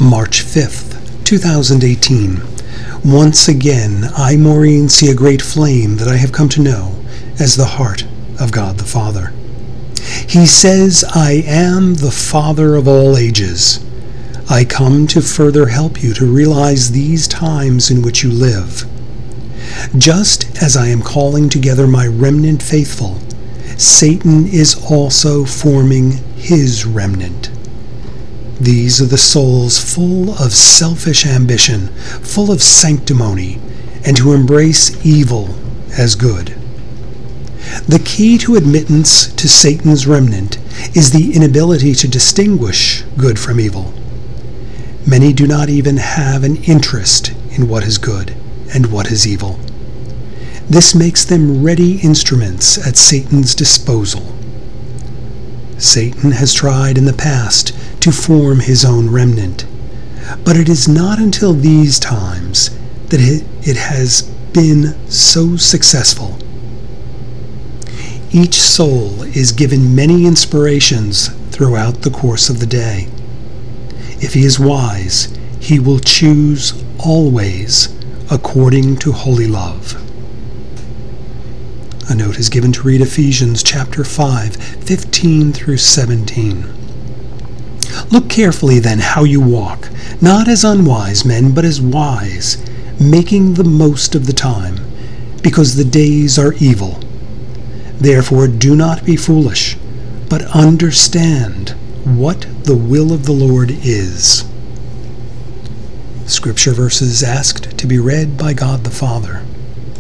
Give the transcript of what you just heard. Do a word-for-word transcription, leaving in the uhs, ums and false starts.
March fifth, two thousand eighteen. Once again, I, Maureen, see a great flame that I have come to know as the heart of God the Father. He says, I am the Father of all ages. I come to further help you to realize these times in which you live. Just as I am calling together my remnant faithful, Satan is also forming his remnant. These are the souls full of selfish ambition, full of sanctimony, and who embrace evil as good. The key to admittance to Satan's remnant is the inability to distinguish good from evil. Many do not even have an interest in what is good and what is evil. This makes them ready instruments at Satan's disposal. Satan has tried in the past to form his own remnant, but it is not until these times that it, it has been so successful. Each soul is given many inspirations throughout the course of the day. If he is wise, he will choose always according to holy love. A note is given to read Ephesians chapter five, fifteen through seventeen. Look carefully then how you walk, not as unwise men, but as wise, making the most of the time, because the days are evil. Therefore do not be foolish, but understand what the will of the Lord is. Scripture verses asked to be read by God the Father.